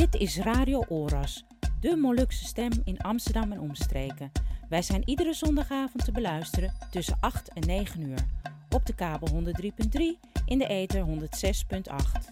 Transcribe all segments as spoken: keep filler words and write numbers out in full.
Dit is Radio Oras, de Molukse stem in Amsterdam en omstreken. Wij zijn iedere zondagavond te beluisteren tussen acht en negen uur. Op de kabel honderd drie punt drie, in de ether honderd zes punt acht.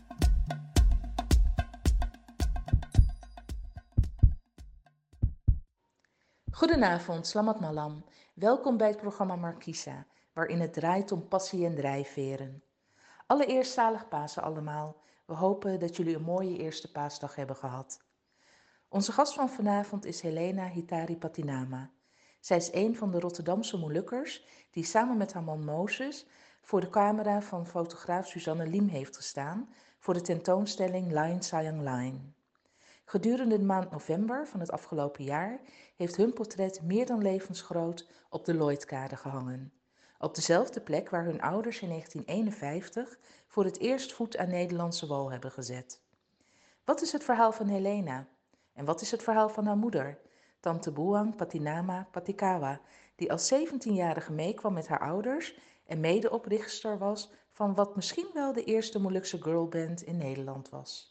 Goedenavond, Slamat Malam. Welkom bij het programma Markisa, waarin het draait om passie en drijfveren. Allereerst zalig Pasen allemaal. We hopen dat jullie een mooie eerste paasdag hebben gehad. Onze gast van vanavond is Helena Hitari Patinama. Zij is een van de Rotterdamse Molukkers die samen met haar man Moses voor de camera van fotograaf Suzanne Liem heeft gestaan voor de tentoonstelling Line Sayang Line. Gedurende de maand november van het afgelopen jaar heeft hun portret meer dan levensgroot op de Lloydkade gehangen. Op dezelfde plek waar hun ouders in negentien eenenvijftig voor het eerst voet aan Nederlandse wal hebben gezet. Wat is het verhaal van Helena? En wat is het verhaal van haar moeder, tante Boeang Patinama Patikawa, die als zeventienjarige meekwam met haar ouders en medeoprichter was van wat misschien wel de eerste Molukse girlband in Nederland was.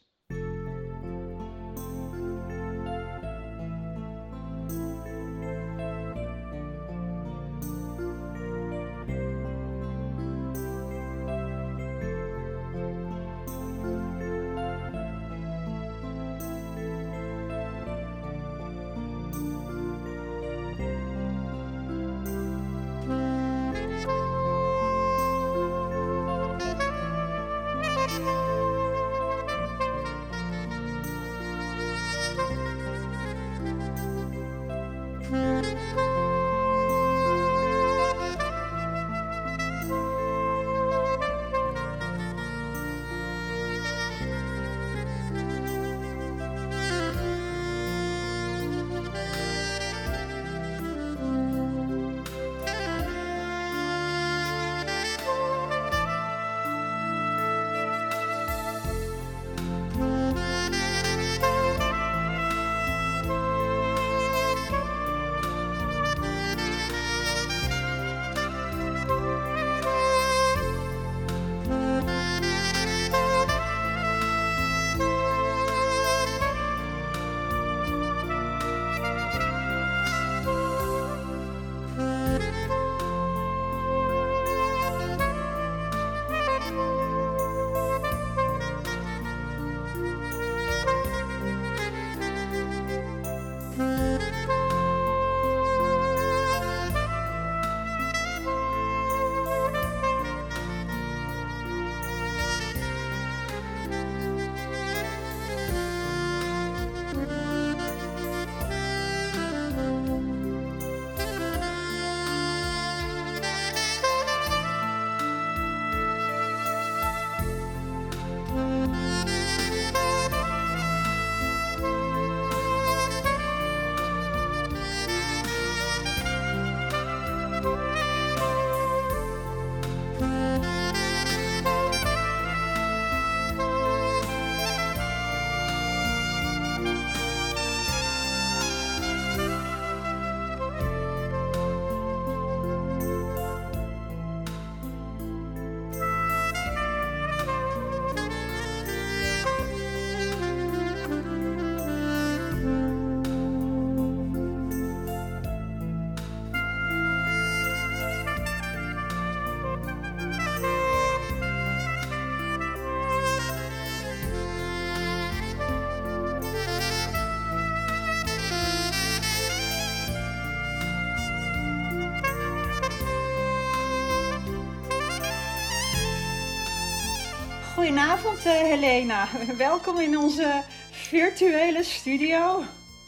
Goedenavond uh, Helena, welkom in onze virtuele studio.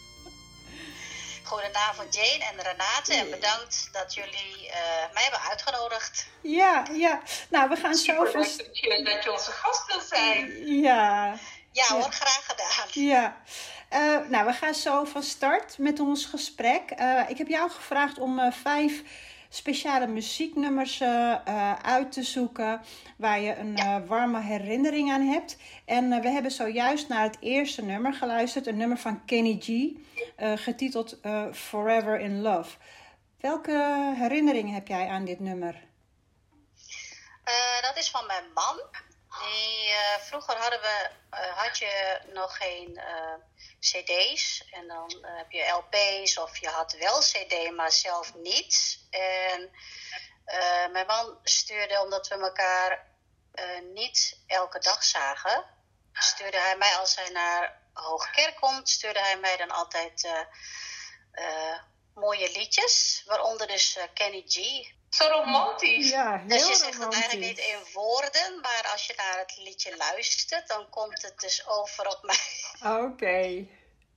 Goedenavond Jane en Renate en bedankt dat jullie uh, mij hebben uitgenodigd. Ja, ja. Nou, we gaan Super zo van... leuk dat je, dat je onze gast wil zijn. Ja. Ja hoor, ja. Graag gedaan. Ja. Uh, nou, we gaan zo van start met ons gesprek. Uh, ik heb jou gevraagd om uh, vijf speciale muzieknummers uh, uh, uit te zoeken waar je een ja. uh, warme herinnering aan hebt. En uh, we hebben zojuist naar het eerste nummer geluisterd, een nummer van Kenny G, uh, getiteld uh, Forever in Love. Welke herinnering heb jij aan dit nummer? Uh, dat is van mijn man. Die, uh, vroeger hadden we, uh, had je nog geen uh, cd's en dan uh, heb je L P's of je had wel cd, maar zelf niet. En uh, mijn man stuurde, omdat we elkaar uh, niet elke dag zagen, stuurde hij mij als hij naar Hoogkerk komt, stuurde hij mij dan altijd uh, uh, mooie liedjes, waaronder dus uh, Kenny G. Zo romantisch. Ja, heel dus je zegt romantisch. het eigenlijk niet in woorden, maar als je naar het liedje luistert, dan komt het dus over op mij. Oké. Okay.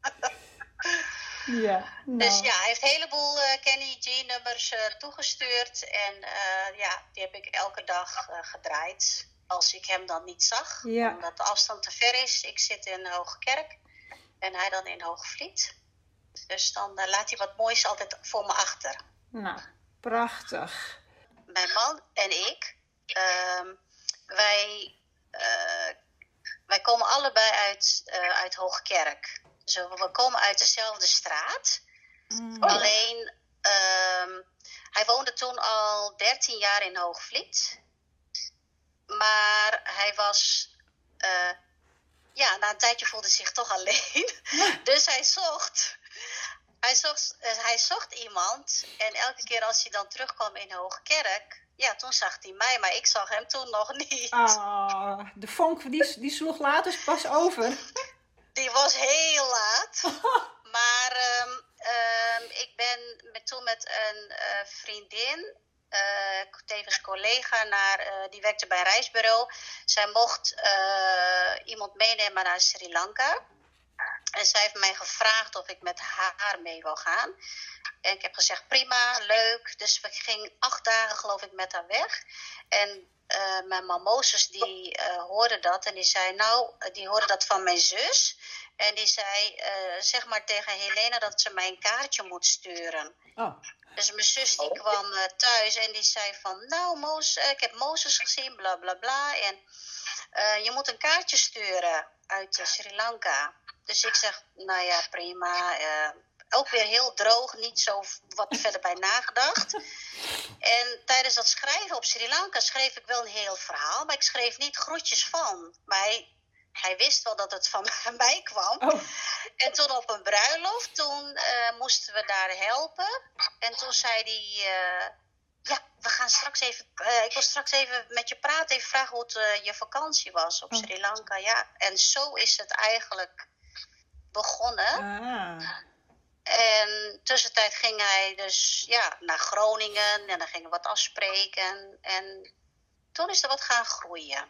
Ja. Nou. Dus ja, hij heeft een heleboel uh, Kenny G nummers uh, toegestuurd en uh, ja, die heb ik elke dag uh, gedraaid. Als ik hem dan niet zag, ja. omdat de afstand te ver is. Ik zit in Hoogkerk en hij dan in Hoogvliet. Dus dan uh, laat hij wat moois altijd voor me achter. Nou, prachtig. Mijn man en ik, uh, wij, uh, wij komen allebei uit, uh, uit Hoogkerk. Dus we komen uit dezelfde straat. Mm. Alleen, uh, hij woonde toen al dertien jaar in Hoogvliet. Maar hij was, uh, ja, na een tijdje voelde hij zich toch alleen. Dus hij zocht, hij zocht, uh, hij zocht iemand. En elke keer als hij dan terugkwam in Hoogkerk, ja, toen zag hij mij, maar ik zag hem toen nog niet. Ah, de vonk, die, die sloeg later pas over. Die was heel laat. Maar um, um, ik ben met, toen met een uh, vriendin... Uh, tevens collega, naar, uh, die werkte bij een reisbureau. Zij mocht uh, iemand meenemen naar Sri Lanka. En zij heeft mij gevraagd of ik met haar mee wou gaan. En ik heb gezegd, prima, leuk. Dus we gingen acht dagen, geloof ik, met haar weg. En uh, mijn man Mozes, die uh, hoorde dat. En die zei, nou, die hoorde dat van mijn zus. En die zei, uh, zeg maar tegen Helena dat ze mij een kaartje moet sturen. Oh. Dus mijn zus die kwam uh, thuis en die zei van, nou, Moos, uh, ik heb Mozes gezien, bla bla bla. En uh, je moet een kaartje sturen uit uh, Sri Lanka. Dus ik zeg, nou ja, prima. Uh, ook weer heel droog, niet zo wat verder bij nagedacht. En tijdens dat schrijven op Sri Lanka schreef ik wel een heel verhaal, maar ik schreef niet groetjes van. Maar hij, hij wist wel dat het van mij kwam. Oh. En toen op een bruiloft, toen uh, moesten we daar helpen. En toen zei hij, uh, ja, we gaan straks even, uh, ik wil straks even met je praten, even vragen hoe het uh, je vakantie was op Sri Lanka. Ja, en zo is het eigenlijk begonnen. Ah. En tussentijd ging hij dus ja, naar Groningen en dan gingen we wat afspreken. En toen is er wat gaan groeien.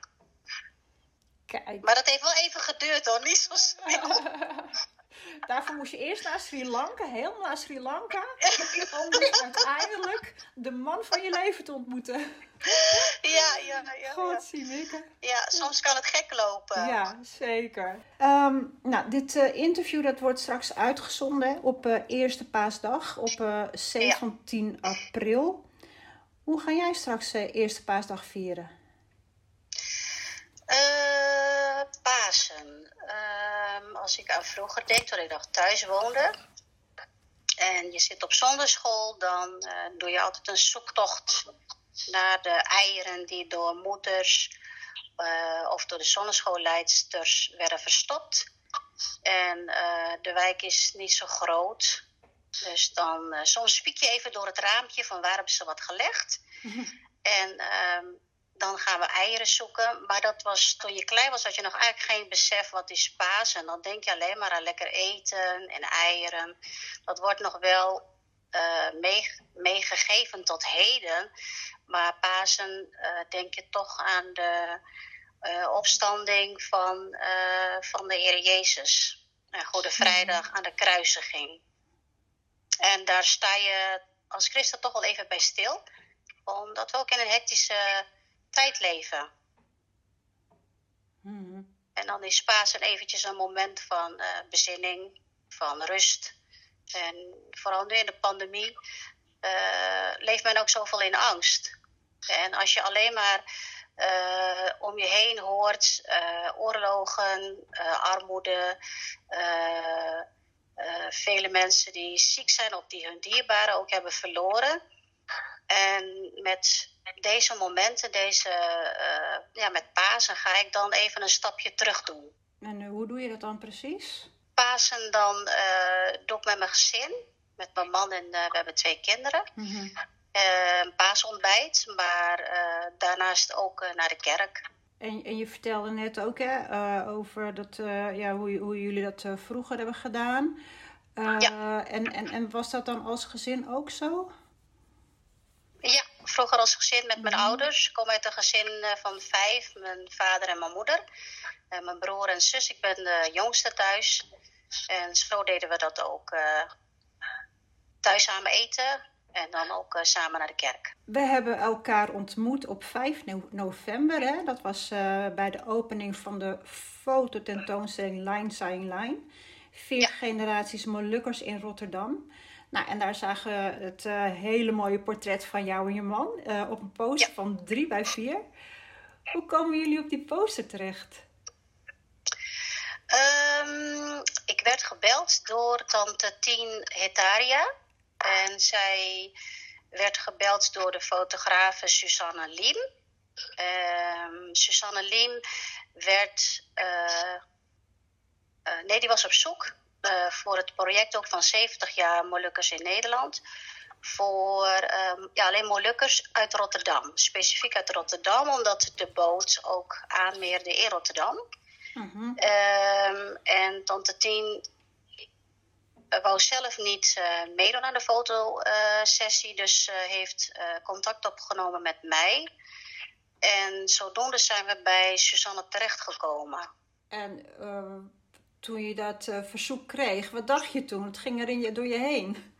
Kijk. Maar dat heeft wel even geduurd hoor, niet zo snel. Daarvoor moest je eerst naar Sri Lanka, helemaal naar Sri Lanka. Om dus uiteindelijk de man van je leven te ontmoeten. Ja, ja, ja. God, Sineke. Ja, soms kan het gek lopen. Ja, zeker. Um, nou, dit uh, interview dat wordt straks uitgezonden op uh, Eerste Paasdag, op uh, zeventien april. Hoe ga jij straks uh, Eerste Paasdag vieren? Uh, Pasen. Uh, als ik aan vroeger denk, toen ik nog thuis woonde. En je zit op zonderschool, dan uh, doe je altijd een zoektocht naar de eieren die door moeders uh, of door de zonneschoolleidsters werden verstopt. En uh, de wijk is niet zo groot. Dus dan, uh, soms spiek je even door het raampje van waar hebben ze wat gelegd. Mm-hmm. En uh, dan gaan we eieren zoeken. Maar dat was, toen je klein was, had je nog eigenlijk geen besef wat is Pasen. Dan denk je alleen maar aan lekker eten en eieren. Dat wordt nog wel uh, mee, meegegeven tot heden. Maar Pasen uh, denk je toch aan de uh, opstanding van, uh, van de Heer Jezus. En Goede Vrijdag mm-hmm. aan de kruisiging. En daar sta je als christen toch wel even bij stil. Omdat we ook in een hectische tijd leven. Mm-hmm. En dan is Pasen eventjes een moment van uh, bezinning, van rust. En vooral nu in de pandemie uh, leeft men ook zoveel in angst. En als je alleen maar uh, om je heen hoort uh, oorlogen, uh, armoede, uh, uh, vele mensen die ziek zijn of die hun dierbaren ook hebben verloren. En met deze momenten, deze, uh, ja, met Pasen, ga ik dan even een stapje terug doen. En uh, hoe doe je dat dan precies? Pasen dan uh, doe ik met mijn gezin, met mijn man en uh, we hebben twee kinderen. Mm-hmm. Uh, een paasontbijt, maar uh, daarnaast ook uh, naar de kerk. En, en je vertelde net ook hè, uh, over dat, uh, ja, hoe, hoe jullie dat uh, vroeger hebben gedaan. Uh, ja. en, en, en was dat dan als gezin ook zo? Ja, vroeger als gezin met mijn mm. ouders. Ik kom uit een gezin van vijf, mijn vader en mijn moeder. En mijn broer en zus, ik ben de jongste thuis. En zo deden we dat ook. Uh, thuis samen eten en dan ook uh, samen naar de kerk. We hebben elkaar ontmoet op vijf november. Hè? Dat was uh, bij de opening van de fototentoonstelling Line Saying Line. Vier ja. generaties Molukkers in Rotterdam. Nou, en daar zagen we het uh, hele mooie portret van jou en je man uh, op een poster ja. van drie bij vier. Hoe komen jullie op die poster terecht? Um, ik werd gebeld door tante Tien Hetaria. En zij werd gebeld door de fotografe Susanne Liem. Um, Susanne Liem werd... Uh, uh, nee, die was op zoek... Uh, voor het project ook van zeventig jaar Molukkers in Nederland. Voor um, ja, alleen Molukkers uit Rotterdam. Specifiek uit Rotterdam, omdat de boot ook aanmeerde in Rotterdam. Mm-hmm. Um, en tante Tien uh, wou zelf niet uh, meedoen aan de fotosessie. Uh, dus uh, heeft uh, contact opgenomen met mij. En zodoende zijn we bij Susanne terechtgekomen. En... Uh... Toen je dat uh, verzoek kreeg, wat dacht je toen? Het ging er in je, door je heen.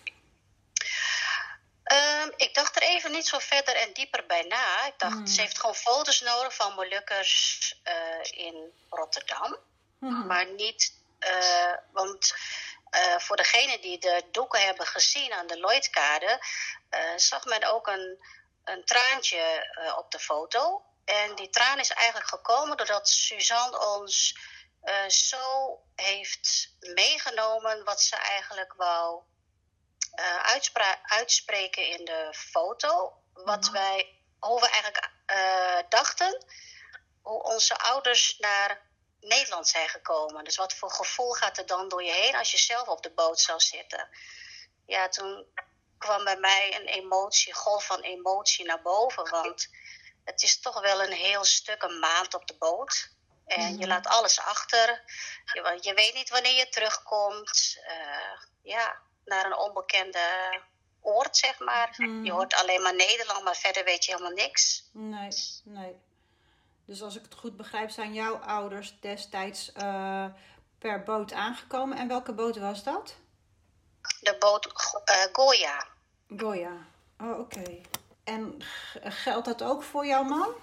Um, ik dacht er even niet zo verder en dieper bij na. Ik dacht, mm. ze heeft gewoon foto's nodig van Molukkers uh, in Rotterdam. Mm. Maar niet, uh, want uh, voor degenen die de doeken hebben gezien aan de Lloydkade, uh, zag men ook een, een traantje uh, op de foto. En die traan is eigenlijk gekomen doordat Suzanne ons... Uh, zo heeft meegenomen wat ze eigenlijk wou uh, uitspra- uitspreken in de foto. Wat mm-hmm. wij, hoe we eigenlijk uh, dachten, hoe onze ouders naar Nederland zijn gekomen. Dus wat voor gevoel gaat er dan door je heen als je zelf op de boot zou zitten. Ja, toen kwam bij mij een emotie, golf van emotie naar boven. Want het is toch wel een heel stuk, een maand op de boot. En mm-hmm. je laat alles achter. Je, je weet niet wanneer je terugkomt. Uh, ja, naar een onbekende oord, zeg maar. Mm-hmm. Je hoort alleen maar Nederland, maar verder weet je helemaal niks. Nee, nee. Dus als ik het goed begrijp, zijn jouw ouders destijds uh, per boot aangekomen. En welke boot was dat? De boot uh, Goya. Goya, oh oké. Okay. En g- geldt dat ook voor jouw man?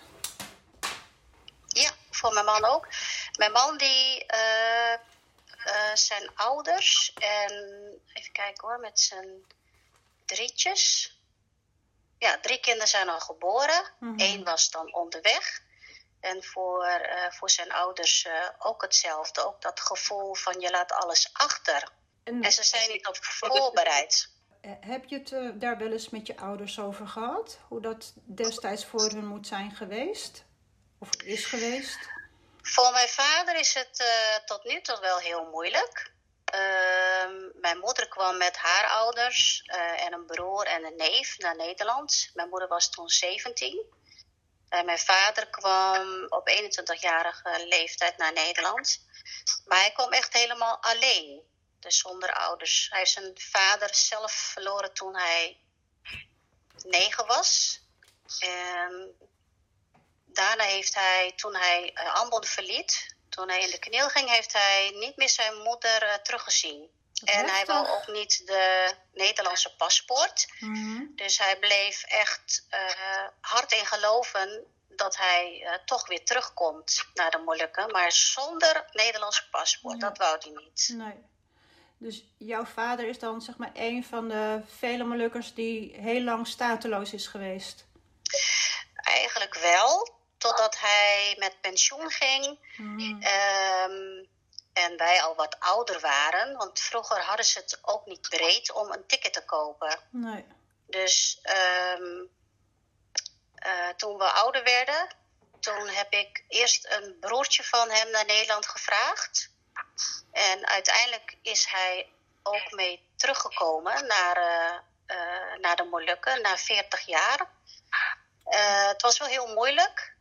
Ja, voor mijn man ook. Mijn man die uh, uh, zijn ouders en even kijken hoor, met zijn drietjes. Ja, drie kinderen zijn al geboren. Mm-hmm. Eén was dan onderweg. En voor, uh, voor zijn ouders uh, ook hetzelfde. Ook dat gevoel van je laat alles achter. En, en ze zijn niet op voorbereid. Heb je het uh, daar wel eens met je ouders over gehad? Hoe dat destijds voor hun moet zijn geweest? Of is geweest? Voor mijn vader is het uh, tot nu toe wel heel moeilijk. Uh, mijn moeder kwam met haar ouders uh, en een broer en een neef naar Nederland. Mijn moeder was toen zeventien. En mijn vader kwam op eenentwintigjarige leeftijd naar Nederland. Maar hij kwam echt helemaal alleen. Dus zonder ouders. Hij heeft zijn vader zelf verloren toen hij negen was. En daarna heeft hij, toen hij uh, Ambon verliet, toen hij in de kneel ging, heeft hij niet meer zijn moeder uh, teruggezien. En hij wou ook niet de Nederlandse paspoort. Mm-hmm. Dus hij bleef echt uh, hard in geloven dat hij uh, toch weer terugkomt naar de Molukken. Maar zonder Nederlandse paspoort, ja. Dat wou hij niet. Nee. Dus jouw vader is dan zeg maar een van de vele Molukkers die heel lang stateloos is geweest? Eigenlijk wel, totdat hij met pensioen ging. Mm. Um, en wij al wat ouder waren. Want vroeger hadden ze het ook niet breed om een ticket te kopen. Nee. Dus um, uh, toen we ouder werden, toen heb ik eerst een broertje van hem naar Nederland gevraagd. En uiteindelijk is hij ook mee teruggekomen naar, uh, uh, naar de Molukken, na veertig jaar. Uh, het was wel heel moeilijk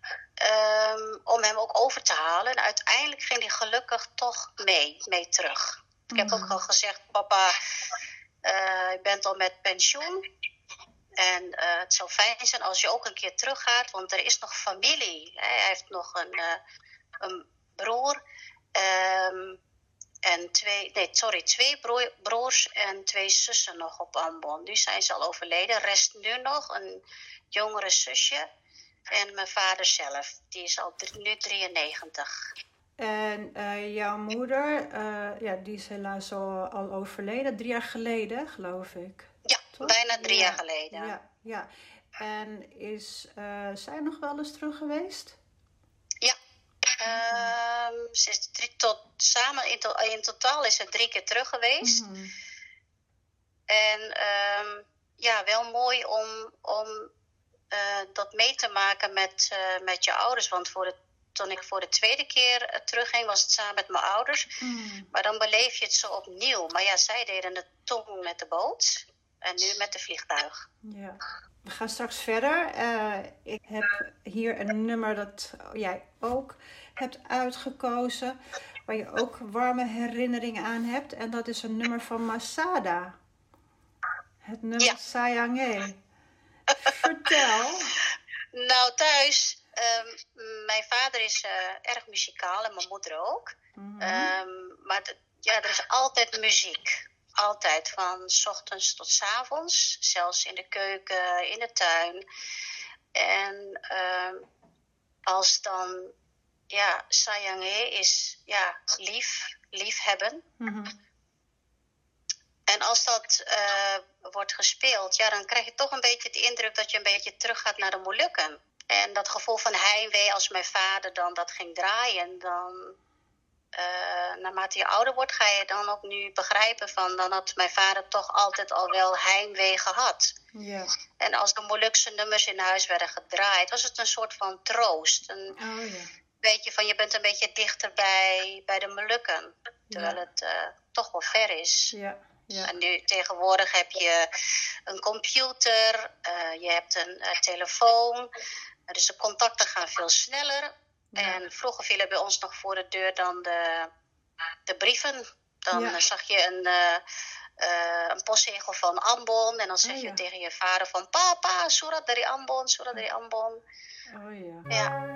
um, om hem ook over te halen. En uiteindelijk ging hij gelukkig toch mee, mee terug. Ik heb ook al gezegd, papa, uh, je bent al met pensioen. En uh, het zou fijn zijn als je ook een keer teruggaat, want er is nog familie. Hè? Hij heeft nog een, uh, een broer um, en twee, nee, sorry, twee broer, broers en twee zussen nog op Ambon. Nu zijn ze al overleden. Er rest nu nog een jongere zusje en mijn vader zelf. Die is al drie, nu drieënnegentig. En uh, jouw moeder, uh, ja, die is helaas al, al overleden, drie jaar geleden, geloof ik. Ja, toch? Bijna drie ja, jaar geleden. Ja, ja. En is uh, zij nog wel eens terug geweest? Ja, uh, ze is drie tot, samen in, to, in totaal is ze drie keer terug geweest. Mm-hmm. En uh, ja, wel mooi om, om uh, dat mee te maken met, uh, met je ouders, want voor het toen ik voor de tweede keer uh, terugging, was het samen met mijn ouders. Mm. Maar dan beleef je het zo opnieuw. Maar ja, zij deden het toen met de boot en nu met de vliegtuig. Ja. We gaan straks verder. Uh, ik heb hier een nummer dat jij ook hebt uitgekozen, waar je ook warme herinneringen aan hebt. En dat is een nummer van Masada. Het nummer ja. Sayangé. Vertel. Nou, thuis... Um, mijn vader is uh, erg muzikaal en mijn moeder ook. Mm-hmm. Um, maar d- ja, er is altijd muziek. Altijd, van 's ochtends tot 's avonds. Zelfs in de keuken, in de tuin. En um, als dan, ja, Sayangé is, ja, lief, liefhebben. Mm-hmm. En als dat uh, wordt gespeeld, ja, dan krijg je toch een beetje de indruk dat je een beetje teruggaat naar de Molukken. En dat gevoel van heimwee, als mijn vader dan dat ging draaien, dan, uh, naarmate je ouder wordt, ga je dan ook nu begrijpen van, dan had mijn vader toch altijd al wel heimwee gehad. Ja. En als de Molukse nummers in huis werden gedraaid, was het een soort van troost. Een oh, ja. beetje van, je bent een beetje dichter bij, bij de Molukken, terwijl ja. het uh, toch wel ver is. Ja. Ja. En nu tegenwoordig heb je een computer, uh, je hebt een uh, telefoon. Dus de contacten gaan veel sneller. Ja. En vroeger vielen bij ons nog voor de deur dan de, de brieven. Dan ja. zag je een, uh, uh, een postzegel van Ambon. En dan zeg oh, ja. je tegen je vader van... Papa, surat dari Ambon, surat dari Ambon. Oh ja. Ja.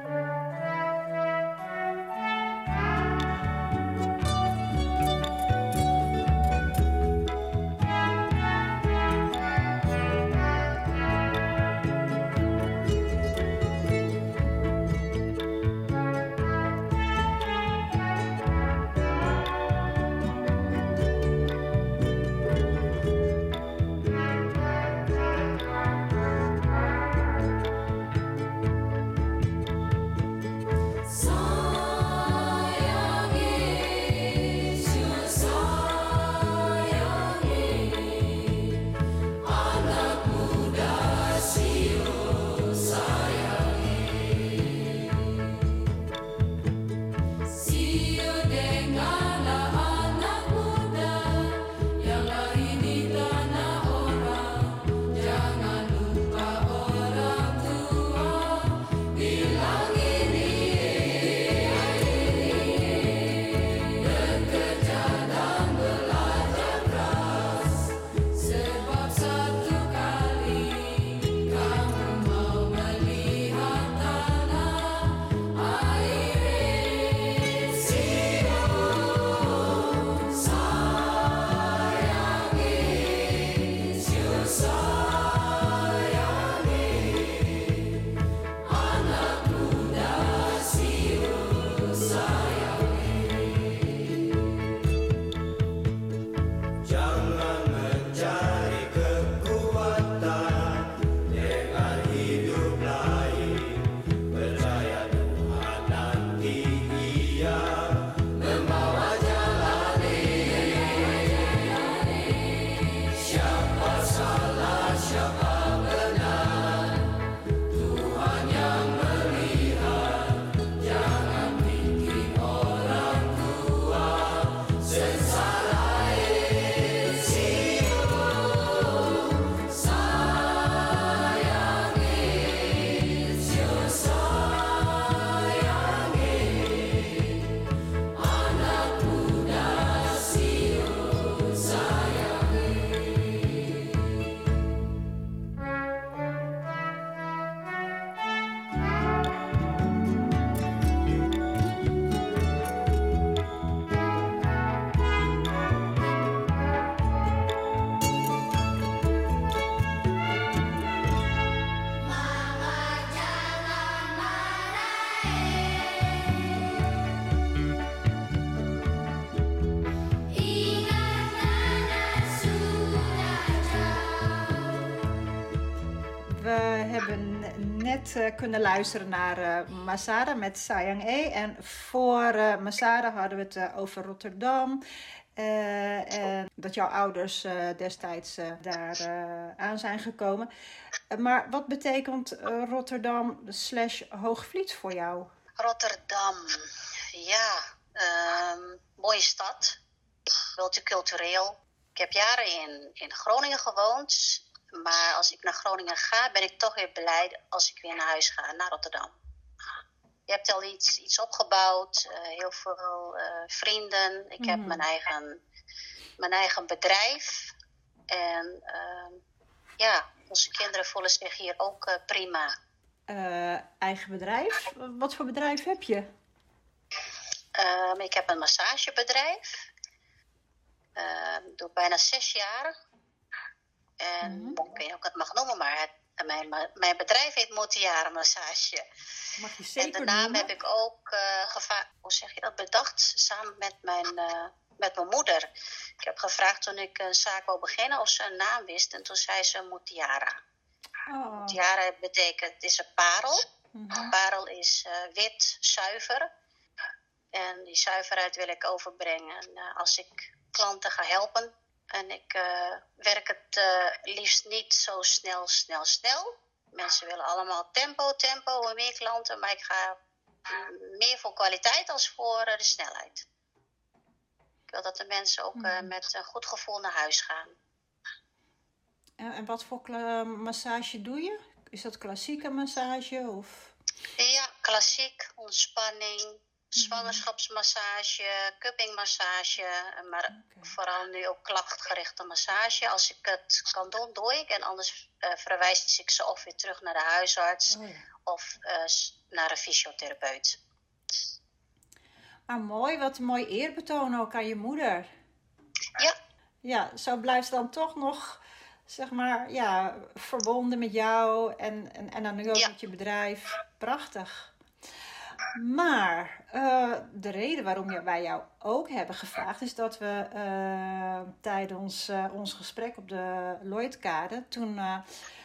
hebben net uh, kunnen luisteren naar uh, Masada met Sayang E. En voor uh, Masada hadden we het uh, over Rotterdam. Uh, en dat jouw ouders uh, destijds uh, daar uh, aan zijn gekomen. Uh, maar wat betekent uh, Rotterdam slash Hoogvliet voor jou? Rotterdam, ja, um, mooie stad, multicultureel. Ik heb jaren in, in Groningen gewoond, maar als ik naar Groningen ga, ben ik toch weer blij als ik weer naar huis ga, naar Rotterdam. Je hebt al iets, iets opgebouwd, uh, heel veel uh, vrienden. Ik mm. heb mijn eigen, mijn eigen bedrijf. En uh, ja, onze kinderen voelen zich hier ook uh, prima. Uh, eigen bedrijf? Wat voor bedrijf heb je? Uh, ik heb een massagebedrijf. Uh, doe bijna zes jaar. En mm-hmm. ik weet niet of ik het mag noemen, maar het, mijn, mijn bedrijf heet Motiara Massage. Mag je zeker en de naam noemen? heb ik ook uh, geva- hoe zeg je dat, bedacht samen met mijn, uh, met mijn moeder. Ik heb gevraagd toen ik een zaak wou beginnen of ze een naam wist. En toen zei ze Motiara. Oh. Motiara betekent, het is een parel. Mm-hmm. Parel is uh, wit, zuiver. En die zuiverheid wil ik overbrengen. En, uh, als ik klanten ga helpen. En ik uh, werk het uh, liefst niet zo snel, snel, snel. Mensen willen allemaal tempo, tempo en meer klanten. Maar ik ga uh, meer voor kwaliteit als voor uh, de snelheid. Ik wil dat de mensen ook uh, met een goed gevoel naar huis gaan. En, en wat voor kla- massage doe je? Is dat klassieke massage? Of? Ja, klassiek, ontspanning. Zwangerschapsmassage, cuppingmassage, maar okay. vooral nu ook klachtgerichte massage. Als ik het kan doen, doe ik. En anders uh, verwijs ik ze of weer terug naar de huisarts oh ja. of uh, naar een fysiotherapeut. Ah, mooi, wat een mooi eerbetoon ook aan je moeder. Ja. Ja, zo blijft ze dan toch nog, zeg maar, ja, verbonden met jou en, en, en dan nu ook ja. met je bedrijf. Prachtig. Maar uh, de reden waarom wij jou ook hebben gevraagd is dat we uh, tijdens uh, ons gesprek op de Lloydkade, toen uh,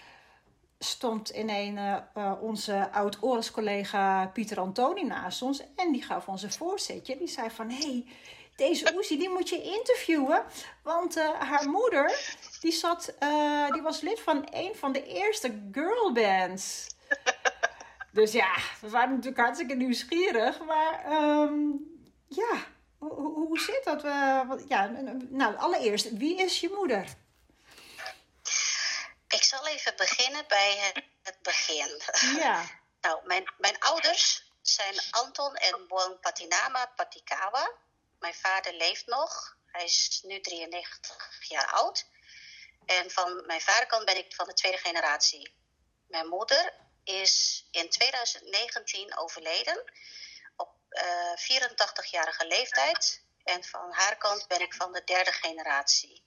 stond in een uh, onze oud-Oris-collega Pieter Antoni naast ons en die gaf ons een voorzetje. Die zei van, hé, hey, deze Oesie die moet je interviewen, want uh, haar moeder die, zat, uh, die was lid van een van de eerste girlbands. Dus ja, we waren natuurlijk hartstikke nieuwsgierig. Maar um, ja, hoe, hoe zit dat? Uh, ja, nou, allereerst, wie is je moeder? Ik zal even beginnen bij het begin. Ja. Nou, mijn, mijn ouders zijn Anton en Boang Patinama Patikawa. Mijn vader leeft nog. Hij is nu drieënnegentig jaar oud. En van mijn vaderkant ben ik van de tweede generatie. Mijn moeder is in twintig negentien overleden op uh, vierentachtigjarige leeftijd. En van haar kant ben ik van de derde generatie.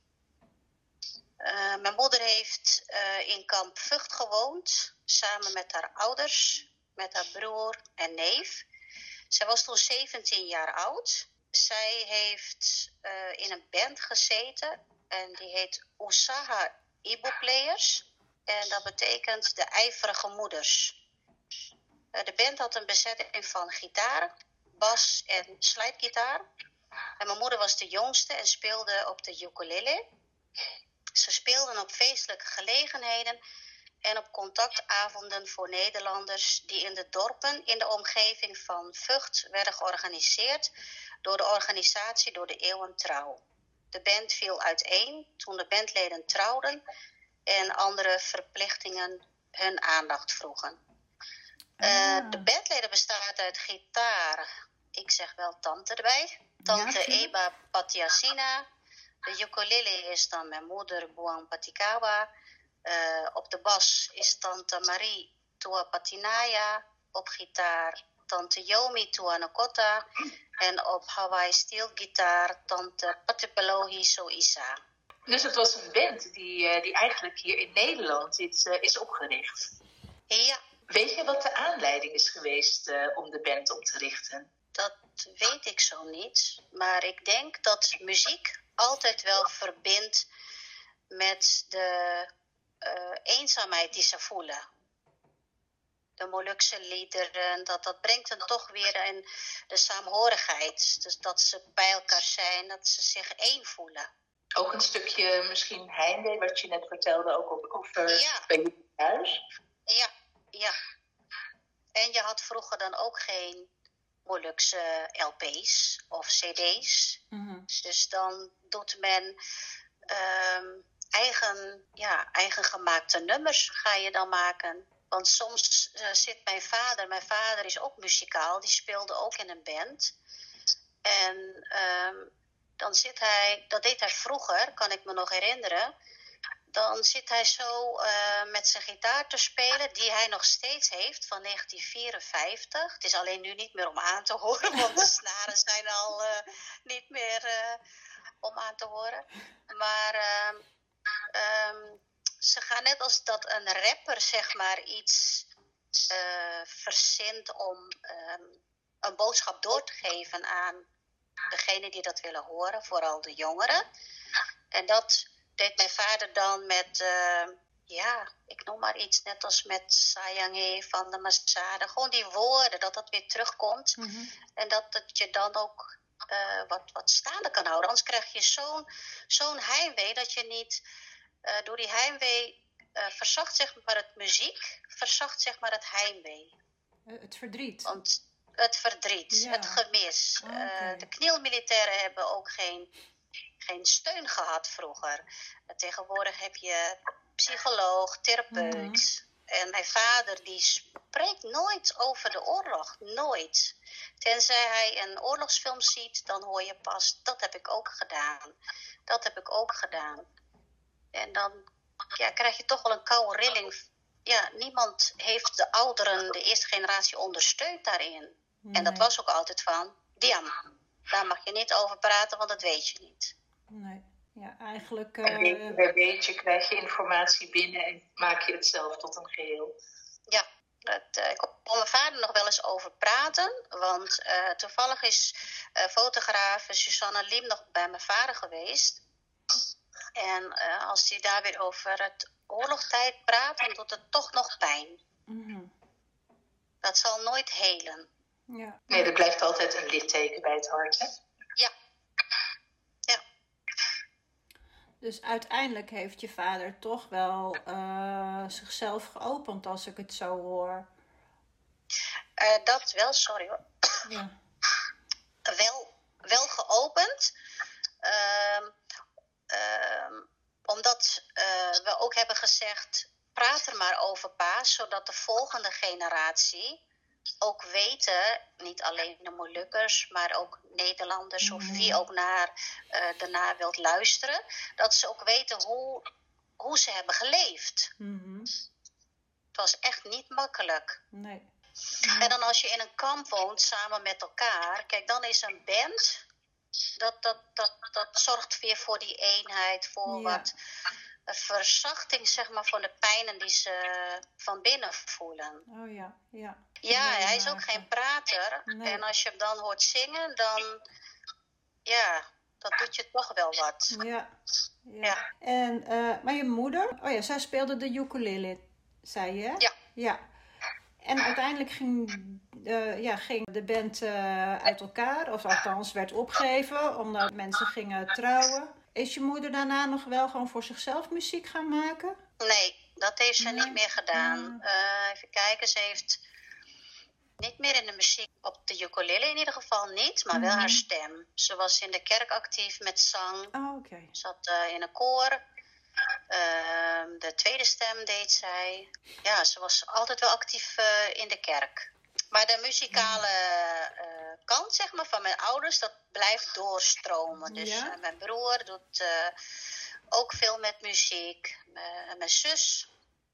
Uh, mijn moeder heeft uh, in kamp Vught gewoond, samen met haar ouders, met haar broer en neef. Zij was toen zeventien jaar oud. Zij heeft uh, in een band gezeten en die heet Usaha Ibu Players. En dat betekent de ijverige moeders. Uh, de band had een bezetting van gitaar, bas en slide-gitaar. En mijn moeder was de jongste en speelde op de ukulele. Ze speelden op feestelijke gelegenheden en op contactavonden voor Nederlanders die in de dorpen in de omgeving van Vught werden georganiseerd door de organisatie Door de Eeuwen Trouw. De band viel uiteen toen de bandleden trouwden en andere verplichtingen hun aandacht vroegen. Ah. Uh, de bandleden bestaat uit gitaar, ik zeg wel tante erbij, tante ja, Eba Patiasina. De ukulele is dan mijn moeder Boang Patikawa. Uh, op de bas is tante Marie Tua Patinaya. Op gitaar tante Yomi Tua Nakota. En op Hawaii steel gitaar tante Patipelohi Soisa. Dus het was een band die, die eigenlijk hier in Nederland is, uh, is opgericht. Ja. Weet je wat de aanleiding is geweest uh, om de band op te richten? Dat weet ik zo niet. Maar ik denk dat muziek altijd wel verbindt met de uh, eenzaamheid die ze voelen. de Molukse liederen, dat, dat brengt hen toch weer in de saamhorigheid. Dus dat ze bij elkaar zijn, dat ze zich één voelen. Ook een stukje misschien heimwee, wat je net vertelde, ook over Ja. bij je thuis. Ja, ja. En je had vroeger dan ook geen Molukse L P's of C D's. Mhm. Dus dan doet men um, eigen, ja, eigen gemaakte nummers ga je dan maken. Want soms uh, zit mijn vader, mijn vader is ook muzikaal, die speelde ook in een band. En um, dan zit hij, dat deed hij vroeger, kan ik me nog herinneren. Dan zit hij zo uh, met zijn gitaar te spelen, die hij nog steeds heeft, van negentien vierenvijftig. Het is alleen nu niet meer om aan te horen, want de snaren zijn al uh, niet meer uh, om aan te horen. Maar uh, um, ze gaan net als dat een rapper, zeg maar, iets uh, verzint om um, een boodschap door te geven aan degene die dat willen horen, vooral de jongeren. En dat deed mijn vader dan met, uh, ja, ik noem maar iets, net als met Sayanghe van de Masada. Gewoon die woorden, dat dat weer terugkomt. Mm-hmm. En dat het je dan ook uh, wat, wat staande kan houden. Anders krijg je zo'n, zo'n heimwee dat je niet, uh, door die heimwee uh, verzacht zeg maar het muziek, verzacht zeg maar het heimwee. Uh, het verdriet. Want het verdriet, ja. het gemis. Oh, okay. uh, de knielmilitairen hebben ook geen... geen steun gehad vroeger. Tegenwoordig heb je psycholoog, therapeut. Mm. En mijn vader die spreekt nooit over de oorlog. Nooit. Tenzij hij een oorlogsfilm ziet, dan hoor je pas, dat heb ik ook gedaan. Dat heb ik ook gedaan. En dan ja, krijg je toch wel een koude rilling. Ja, niemand heeft de ouderen, de eerste generatie, ondersteund daarin. Nee. En dat was ook altijd van, Diam, daar mag je niet over praten, want dat weet je niet. Nee, ja, eigenlijk... Uh... En per beetje krijg je informatie binnen en maak je het zelf tot een geheel. Ja, dat, uh, ik kon mijn vader nog wel eens over praten, want uh, toevallig is uh, fotograaf Susanne Lim nog bij mijn vader geweest. En uh, als hij daar weer over het oorlogstijd praat, dan doet het toch nog pijn. Mm-hmm. Dat zal nooit helen. Ja. Nee, er blijft altijd een litteken bij het hart, hè? Ja. Ja. Dus uiteindelijk heeft je vader toch wel uh, zichzelf geopend, als ik het zo hoor. Uh, dat wel, sorry hoor. Ja. wel, wel geopend. Uh, uh, omdat uh, we ook hebben gezegd, praat er maar over pa, zodat de volgende generatie ook weten, niet alleen de Molukkers, maar ook Nederlanders mm-hmm. of wie ook naar uh, daarna wilt luisteren, dat ze ook weten hoe, hoe ze hebben geleefd. Mm-hmm. Het was echt niet makkelijk. Nee. Mm-hmm. En dan als je in een kamp woont samen met elkaar, kijk, dan is een band, dat, dat, dat, dat zorgt weer voor die eenheid, voor ja. wat een verzachting, zeg maar, van de pijnen die ze van binnen voelen. Oh ja, ja. Ja, nee, hij is ook geen prater. Nee. En als je hem dan hoort zingen, dan, ja, dat doet je toch wel wat. Ja. ja. ja. En, uh, maar je moeder, oh ja, zij speelde de ukulele, zei je? Ja. Ja. En uiteindelijk ging, uh, ja, ging de band uh, uit elkaar, of althans werd opgegeven, omdat mensen gingen trouwen. Is je moeder daarna nog wel gewoon voor zichzelf muziek gaan maken? Nee, dat heeft ze nee. niet meer gedaan. Uh, even kijken, ze heeft niet meer in de muziek, op de ukulele in ieder geval niet, maar mm-hmm. wel haar stem. Ze was in de kerk actief met zang. Oh, okay. Ze zat uh, in een koor. Uh, de tweede stem deed zij. Ja, ze was altijd wel actief uh, in de kerk. Maar de muzikale uh, kant, zeg maar, van mijn ouders, dat blijft doorstromen. Dus ja? uh, mijn broer doet uh, ook veel met muziek. Uh, mijn zus.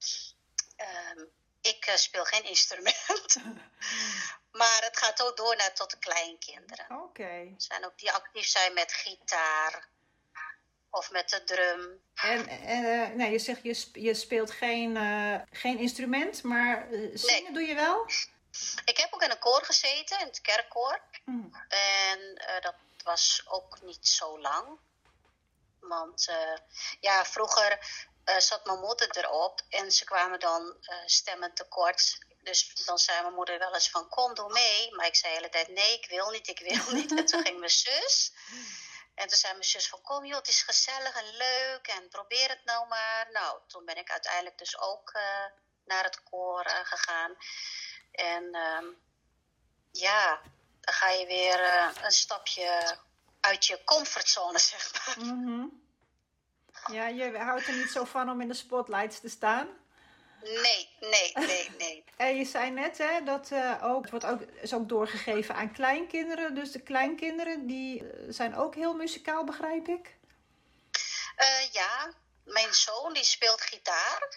Uh, ik uh, speel geen instrument. Maar het gaat ook door naar tot de kleinkinderen. Oké. Okay. Er zijn ook die actief zijn met gitaar. Of met de drum. En, en uh, nee, je zegt je, je speelt geen, uh, geen instrument, maar uh, zingen nee. doe je wel? Ik heb ook in een koor gezeten, in het kerkkoor. Mm. En uh, dat was ook niet zo lang. Want uh, ja, vroeger uh, zat mijn moeder erop en ze kwamen dan uh, stemmen tekort. Dus dan zei mijn moeder wel eens van, kom, doe mee. Maar ik zei de hele tijd, nee, ik wil niet, ik wil niet. En toen ging mijn zus. En toen zei mijn zus van, kom joh, het is gezellig en leuk. En probeer het nou maar. Nou, toen ben ik uiteindelijk dus ook uh, naar het koor uh, gegaan. En uh, ja, dan ga je weer uh, een stapje uit je comfortzone, zeg maar. Mm-hmm. Ja, je houdt er niet zo van om in de spotlights te staan? Nee, nee, nee, nee. En je zei net, hè, dat uh, ook, het wordt ook, is ook doorgegeven aan kleinkinderen. Dus de kleinkinderen, die uh, zijn ook heel muzikaal, begrijp ik? Uh, ja, mijn zoon die speelt gitaar.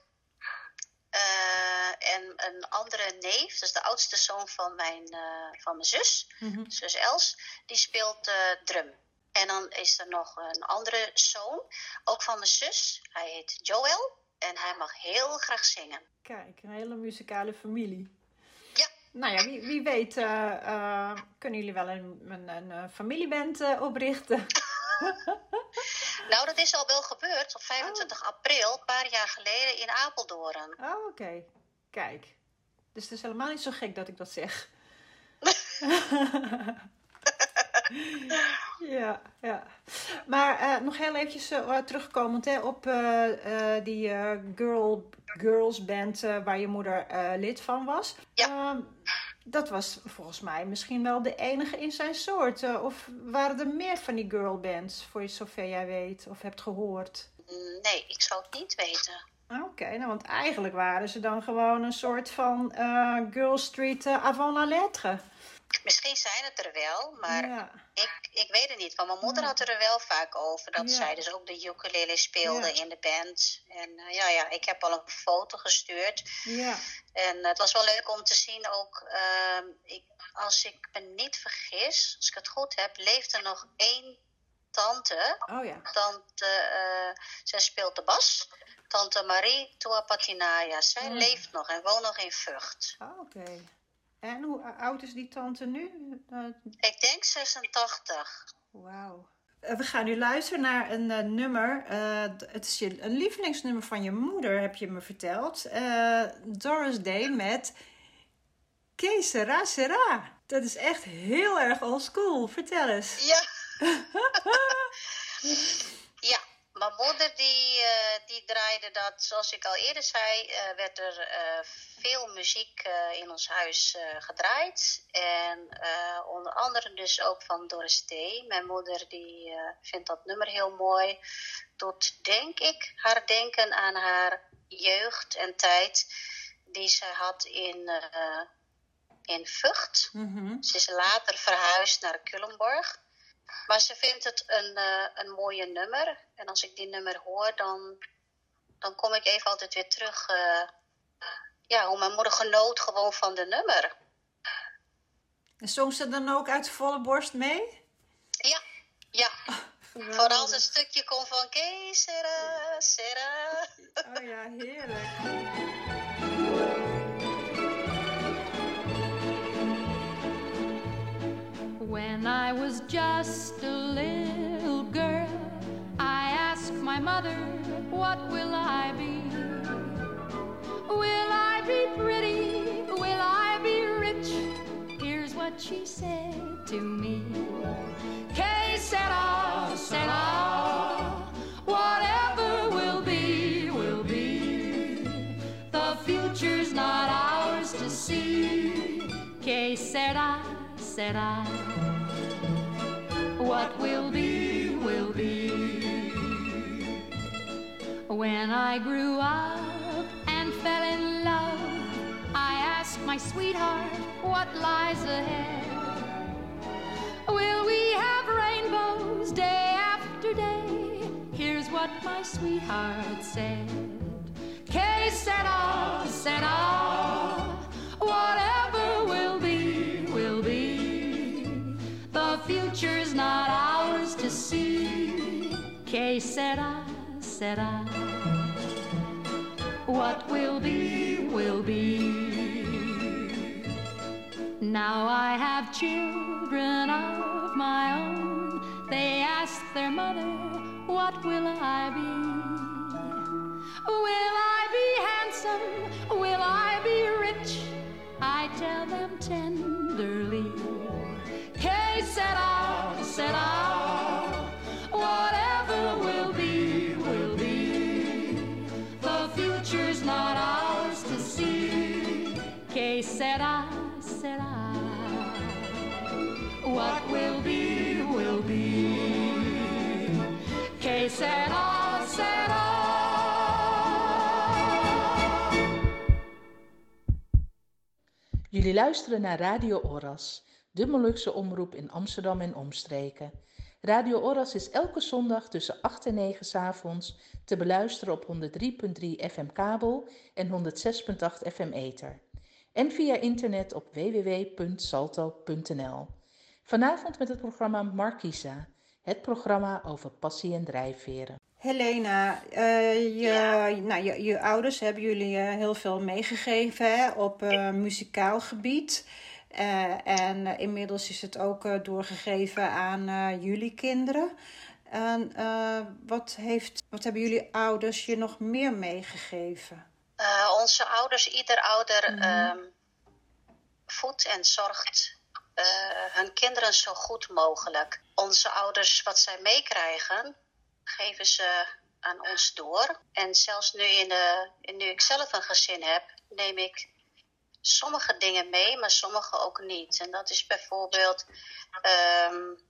Uh, en een andere neef, dus de oudste zoon van mijn, uh, van mijn zus, mm-hmm. zus Els, die speelt uh, drum. En dan is er nog een andere zoon, ook van mijn zus. Hij heet Joel en hij mag heel graag zingen. Kijk, een hele muzikale familie. Ja. Nou ja, wie, wie weet uh, uh, kunnen jullie wel een, een, een familieband uh, oprichten. Nou, dat is al wel gebeurd op vijfentwintig oh. april, een paar jaar geleden in Apeldoorn. Oh, oké. Okay. Kijk. Dus het is helemaal niet zo gek dat ik dat zeg. ja, ja. Maar uh, nog heel eventjes uh, terugkomend hè, op uh, uh, die uh, girl, girls band uh, waar je moeder uh, lid van was. Ja. Uh, dat was volgens mij misschien wel de enige in zijn soort. Uh, of waren er meer van die girlbands, voor zover jij weet of hebt gehoord? Nee, ik zou het niet weten. Oké, okay, nou, want eigenlijk waren ze dan gewoon een soort van uh, Girl Street uh, avant la lettre. Misschien zijn het er wel, maar ja. ik, ik weet het niet. Want mijn moeder ja. had er wel vaak over. Dat ja. zij dus ook de ukulele speelde ja. in de band. En uh, ja, ja, ik heb al een foto gestuurd. Ja. En uh, het was wel leuk om te zien ook. Uh, ik, als ik me niet vergis, als ik het goed heb, leeft er nog één tante. Oh ja. Tante, uh, zij speelt de bas. Tante Marie Tuapatinaya. Zij oh. leeft nog en woont nog in Vught. Oh, oké. Okay. En hoe oud is die tante nu? Uh, ik denk zesentachtig. Wauw. Uh, we gaan nu luisteren naar een uh, nummer. Uh, het is je, een lievelingsnummer van je moeder, heb je me verteld. Uh, Doris Day met Que sera sera. Dat is echt heel erg oldschool. Vertel eens. Ja. ja. Mijn moeder die, uh, die draaide dat, zoals ik al eerder zei, uh, werd er uh, veel muziek uh, in ons huis uh, gedraaid. En uh, onder andere dus ook van Doris Day. Mijn moeder die uh, vindt dat nummer heel mooi. Doet, denk ik, haar denken aan haar jeugd en tijd die ze had in, uh, in Vught. Mm-hmm. Ze is later verhuisd naar Culemborg. Maar ze vindt het een, uh, een mooie nummer. En als ik die nummer hoor, dan, dan kom ik even altijd weer terug. Uh, ja, hoe mijn moeder genoot gewoon van de nummer. En zong ze dan ook uit volle borst mee? Ja, ja. Oh, vooral als een stukje komt van Que sera, sera. Oh ja, heerlijk. When I was just a little girl, I asked my mother, what will I be? Will I be pretty? Will I be rich? Here's what she said to me. Que sera, sera, whatever will be, will be. The future's not ours to see. Que sera, sera. What will be, will be. When I grew up and fell in love, I asked my sweetheart what lies ahead. Will we have rainbows day after day? Here's what my sweetheart said. Que sera, sera, whatever will be, will be. The future's not ours to see. Que sera, sera. What will be, will be. Now I have children of my own. They ask their mother, what will I be? Will I be handsome? Will I be rich? I tell them tenderly, que sera, sera, whatever will be, will be. The future's not ours to see. Que sera, sera, what will be, will be. Que sera, sera. Jullie luisteren naar Radio Oras, de Molukse omroep in Amsterdam en omstreken. Radio Oras is elke zondag tussen acht en negen 's avonds te beluisteren op honderd drie komma drie F M kabel en honderd zes komma acht F M ether. En via internet op w w w punt salto punt n l. Vanavond met het programma Markisa, het programma over passie en drijfveren. Helena, uh, je, Ja. nou, je, je ouders hebben jullie uh, heel veel meegegeven hè, op uh, muzikaal gebied. Uh, en uh, inmiddels is het ook uh, doorgegeven aan uh, jullie kinderen. En uh, wat, heeft, wat hebben jullie ouders je nog meer meegegeven? Uh, onze ouders, ieder ouder, Mhm. um, voedt en zorgt uh, hun kinderen zo goed mogelijk. Onze ouders, wat zij meekrijgen, geven ze aan ons door. En zelfs nu, in de, nu ik zelf een gezin heb, neem ik sommige dingen mee, maar sommige ook niet. En dat is bijvoorbeeld, um,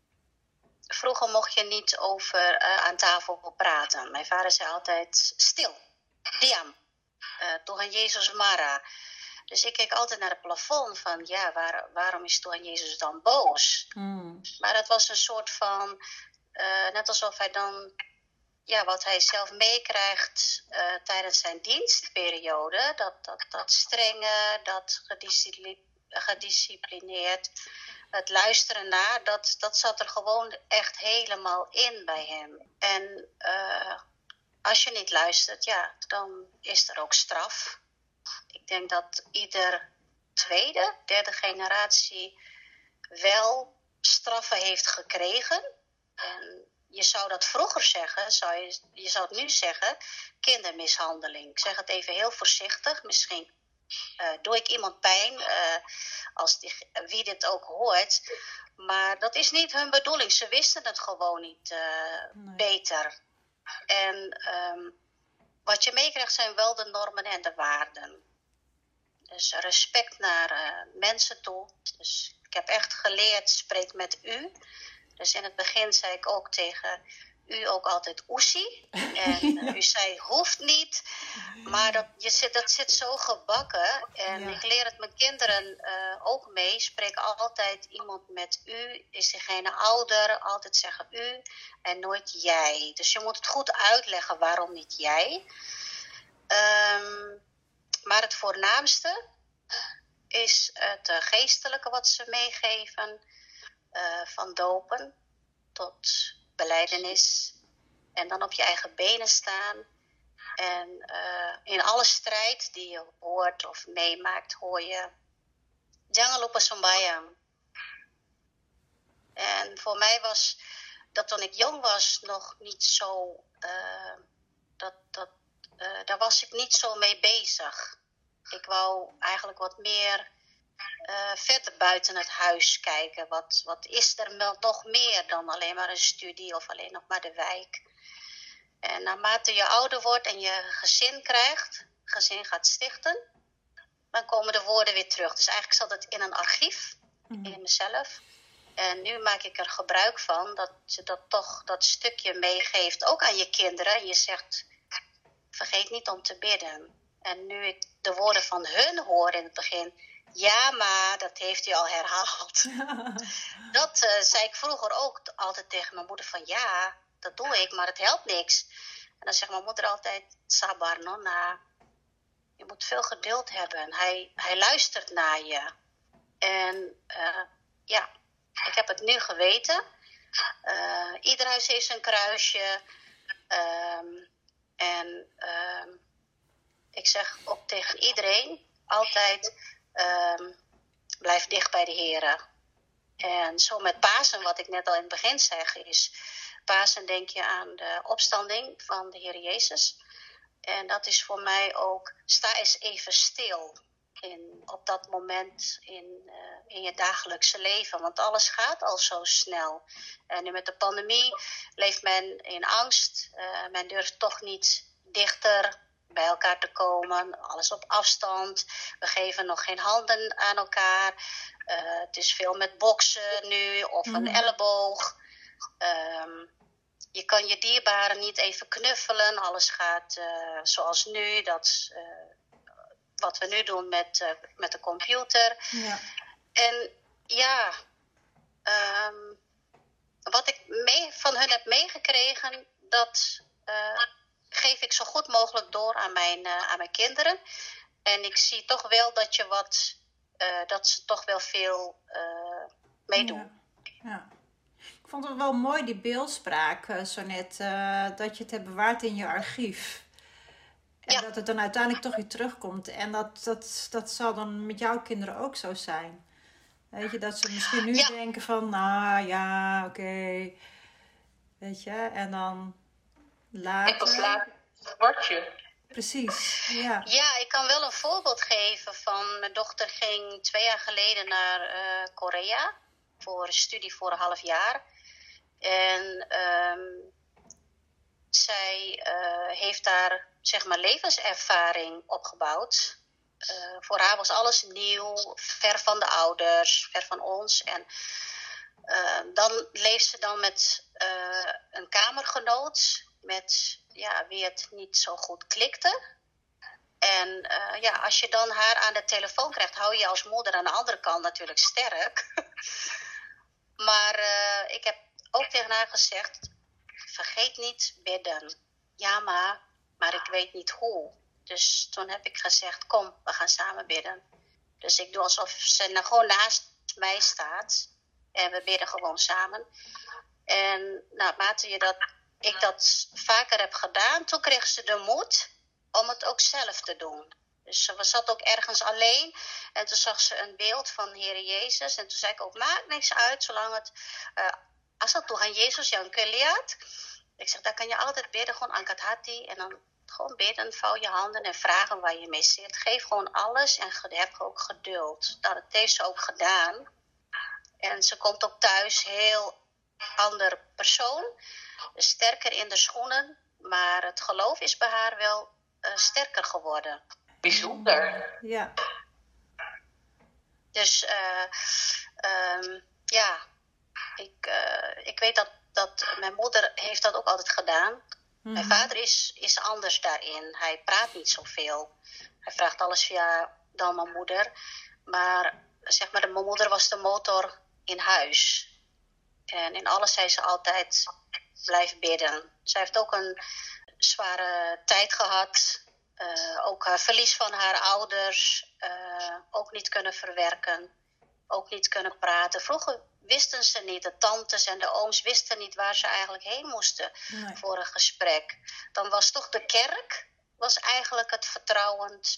vroeger mocht je niet over uh, aan tafel praten. Mijn vader zei altijd, stil, diam, uh, Tuhan Jezus Mara. Dus ik keek altijd naar het plafond van, ja, waar, waarom is Tuhan Jezus dan boos? Mm. Maar dat was een soort van, uh, net alsof hij dan, ja, wat hij zelf meekrijgt uh, tijdens zijn dienstperiode, dat, dat, dat strenge, dat gediscipli- gedisciplineerd, het luisteren naar, dat, dat zat er gewoon echt helemaal in bij hem. En uh, als je niet luistert, ja, dan is er ook straf. Ik denk dat ieder tweede, derde generatie wel straffen heeft gekregen. En je zou dat vroeger zeggen, zou je, je zou het nu zeggen, kindermishandeling. Ik zeg het even heel voorzichtig, misschien uh, doe ik iemand pijn, uh, als die, wie dit ook hoort. Maar dat is niet hun bedoeling, ze wisten het gewoon niet uh, nee. beter. En um, wat je meekrijgt zijn wel de normen en de waarden. Dus respect naar uh, mensen toe. Dus ik heb echt geleerd, spreek met u. Dus in het begin zei ik ook tegen u ook altijd oesie. En uh, u zei hoeft niet. Maar dat, je zit, dat zit zo gebakken. En ja. Ik leer het mijn kinderen uh, ook mee. Spreek altijd iemand met u. Is diegene ouder? Altijd zeggen u. En nooit jij. Dus je moet het goed uitleggen waarom niet jij. Um, maar het voornaamste is het uh, geestelijke wat ze meegeven. Uh, van dopen tot belijdenis. En dan op je eigen benen staan. En uh, in alle strijd die je hoort of meemaakt, hoor je jangan lupa sembahyang. En voor mij was dat toen ik jong was nog niet zo, uh, dat, dat, uh, daar was ik niet zo mee bezig. Ik wou eigenlijk wat meer uh, verder buiten het huis kijken. Wat, wat is er nog meer dan alleen maar een studie of alleen nog maar de wijk. En naarmate je ouder wordt en je gezin krijgt, gezin gaat stichten, dan komen de woorden weer terug. Dus eigenlijk zat het in een archief, mm-hmm. in mezelf. En nu maak ik er gebruik van dat je dat toch dat stukje meegeeft, ook aan je kinderen. En je zegt, vergeet niet om te bidden. En nu ik de woorden van hun hoor in het begin, ja, maar dat heeft hij al herhaald. Dat uh, zei ik vroeger ook altijd tegen mijn moeder van, ja, dat doe ik, maar het helpt niks. En dan zegt mijn moeder altijd, sabar nonna, je moet veel geduld hebben. Hij, hij luistert naar je. En uh, ja, ik heb het nu geweten. Uh, ieder huis heeft zijn kruisje. Um, en um, ik zeg ook tegen iedereen altijd, um, blijf dicht bij de Heere. En zo met Pasen, wat ik net al in het begin zeg, is Pasen denk je aan de opstanding van de Heer Jezus. En dat is voor mij ook, sta eens even stil. in, op dat moment in, uh, in je dagelijkse leven. Want alles gaat al zo snel. En nu met de pandemie leeft men in angst. Uh, men durft toch niet dichter bij elkaar te komen. Alles op afstand. We geven nog geen handen aan elkaar. Uh, het is veel met boksen nu of een mm. elleboog. Um, je kan je dierbaren niet even knuffelen. Alles gaat uh, zoals nu. Dat, uh, wat we nu doen met, uh, met de computer. Ja. En ja, um, wat ik mee, van hun heb meegekregen, dat uh, geef ik zo goed mogelijk door aan mijn, uh, aan mijn kinderen. En ik zie toch wel dat je wat, uh, dat ze toch wel veel uh, meedoen. Ja. Ja. Ik vond het wel mooi, die beeldspraak, uh, zo net, uh, dat je het hebt bewaard in je archief. En ja. dat het dan uiteindelijk toch weer terugkomt. En dat, dat, dat zal dan met jouw kinderen ook zo zijn. Weet je, dat ze misschien nu ja. denken van, nou ja, oké. Okay. Weet je, en dan later. En pas later word je. Precies, ja. Ja, ik kan wel een voorbeeld geven van, mijn dochter ging twee jaar geleden naar uh, Korea. Voor een studie voor een half jaar. En um, zij uh, heeft daar, zeg maar, levenservaring opgebouwd. Uh, voor haar was alles nieuw, ver van de ouders, ver van ons. En uh, dan leeft ze dan met uh, een kamergenoot, met ja, wie het niet zo goed klikte. En uh, ja, als je dan haar aan de telefoon krijgt, hou je als moeder aan de andere kant natuurlijk sterk. Maar uh, ik heb ook tegen haar gezegd, vergeet niet bidden. Ja, maar, maar ik weet niet hoe. Dus toen heb ik gezegd, kom, we gaan samen bidden. Dus ik doe alsof ze nou gewoon naast mij staat. En we bidden gewoon samen. En nou, naarmate je dat, ik dat vaker heb gedaan, toen kreeg ze de moed om het ook zelf te doen. Dus ze zat ook ergens alleen. En toen zag ze een beeld van Heer Jezus. En toen zei ik ook, maakt niks uit, zolang het... Uh, als het Tuhan Jezus jou lihat. Ik zeg, daar kan je altijd bidden, gewoon angkat hati. En dan gewoon bidden, vouw je handen en vragen waar je mee zit. Geef gewoon alles en heb ook geduld. Nou, dat heeft ze ook gedaan. En ze komt ook thuis, heel ander persoon. Sterker in de schoenen. Maar het geloof is bij haar wel uh, sterker geworden. Bijzonder. Ja. Dus uh, um, ja, ik, uh, ik weet dat, dat mijn moeder heeft dat ook altijd gedaan. Mm-hmm. Mijn vader is, is anders daarin. Hij praat niet zoveel. Hij vraagt alles via dan mijn moeder. Maar zeg maar, de, mijn moeder was de motor in huis. En in alles zei ze altijd, blijf bidden. Zij heeft ook een zware tijd gehad. Uh, ook haar verlies van haar ouders. Uh, ook niet kunnen verwerken. Ook niet kunnen praten. Vroeger wisten ze niet. De tantes en de ooms wisten niet waar ze eigenlijk heen moesten. Nee. Voor een gesprek. Dan was toch de kerk. Was eigenlijk het vertrouwend.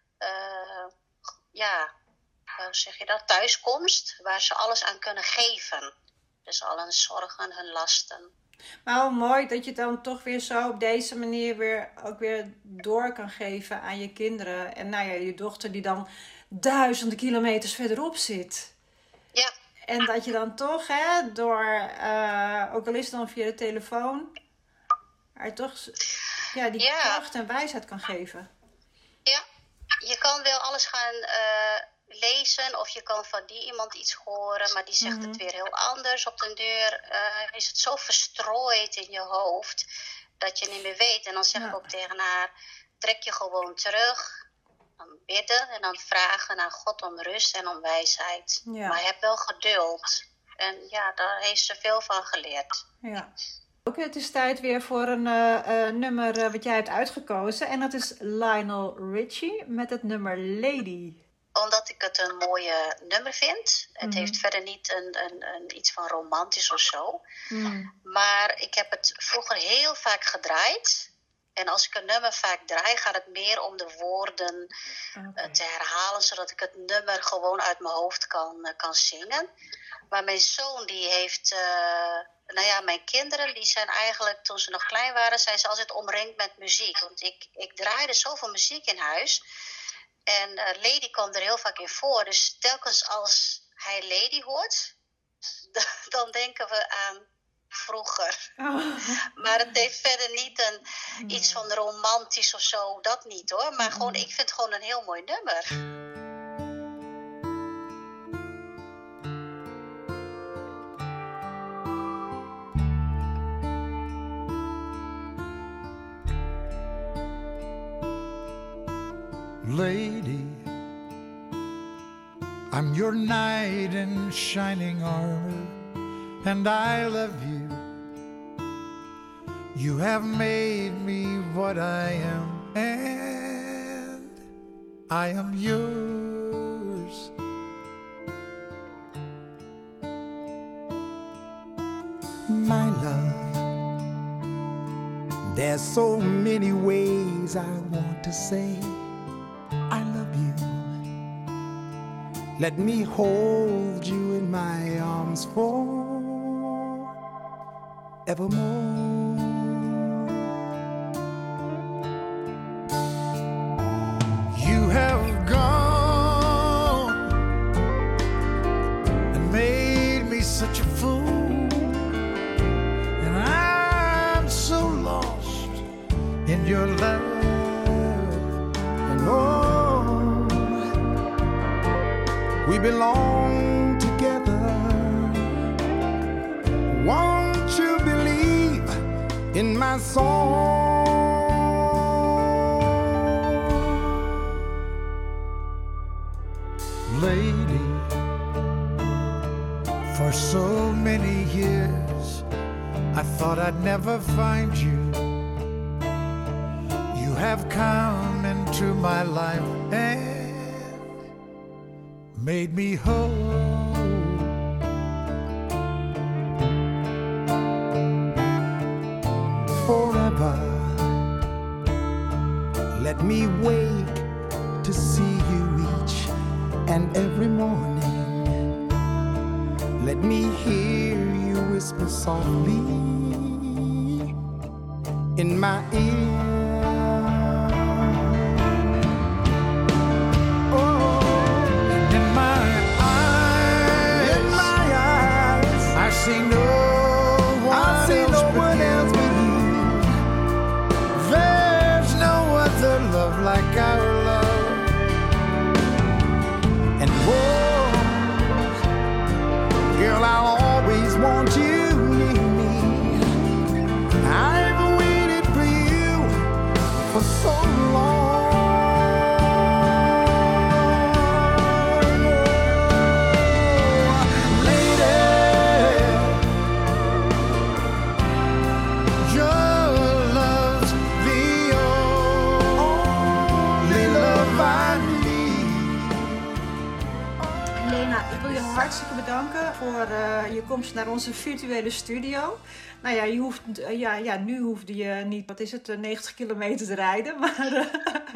Uh, ja, hoe zeg je dat? Thuiskomst. Waar ze alles aan kunnen geven. Dus al hun zorgen, hun lasten. Maar hoe mooi dat je dan toch weer zo op deze manier weer ook weer door kan geven aan je kinderen. En nou ja, je dochter die dan duizenden kilometers verderop zit. Ja. En dat je dan toch, hè, door, uh, ook al is het dan via de telefoon, haar toch ja, die ja. kracht en wijsheid kan geven. Ja, je kan wel alles gaan uh, lezen of je kan van die iemand iets horen, maar die zegt mm-hmm. het weer heel anders. Op den deur uh, is het zo verstrooid in je hoofd dat je niet meer weet. En dan zeg ja. ik ook tegen haar, trek je gewoon terug. Dan bidden en dan vragen aan God om rust en om wijsheid. Ja. Maar heb wel geduld. En ja, daar heeft ze veel van geleerd. Ja. Ook het is tijd weer voor een uh, uh, nummer uh, wat jij hebt uitgekozen. En dat is Lionel Richie met het nummer Lady. Omdat ik het een mooie nummer vind. Het mm-hmm. heeft verder niet een, een, een, iets van romantisch of zo. Mm. Maar ik heb het vroeger heel vaak gedraaid. En als ik een nummer vaak draai, gaat het meer om de woorden okay. uh, te herhalen. Zodat ik het nummer gewoon uit mijn hoofd kan, uh, kan zingen. Maar mijn zoon die heeft... Uh, nou ja, mijn kinderen die zijn eigenlijk, toen ze nog klein waren, zijn ze altijd omringd met muziek. Want ik, ik draaide zoveel muziek in huis. En uh, Lady komt er heel vaak in voor. Dus telkens als hij Lady hoort, dan denken we aan vroeger. Oh. Maar het heeft verder niet een, mm. iets van romantisch of zo, dat niet hoor. Maar mm. gewoon, ik vind het gewoon een heel mooi nummer. Lady, I'm your knight in shining armor, and I love you. You have made me what I am, and I am yours. My love, there's so many ways I want to say I love you. Let me hold you in my arms forevermore. You have gone and made me such a fool, and I'm so lost in your love. And oh, we belong together. Won't you believe in my song? Lady, for so many years I thought I'd never find you. You have come into my life and made me whole. Forever, let me wake to see you each and every morning. Let me hear you whisper softly in my ear. I see no one, I see else, no but one else but you. There's no other love like our love. And whoa, girl, I'll always want you near me. I've waited for you for so long. Hartstikke bedanken voor uh, je komst naar onze virtuele studio. Nou ja, je hoeft, uh, ja, ja, nu hoefde je niet, wat is het, uh, negentig kilometer te rijden. Maar uh,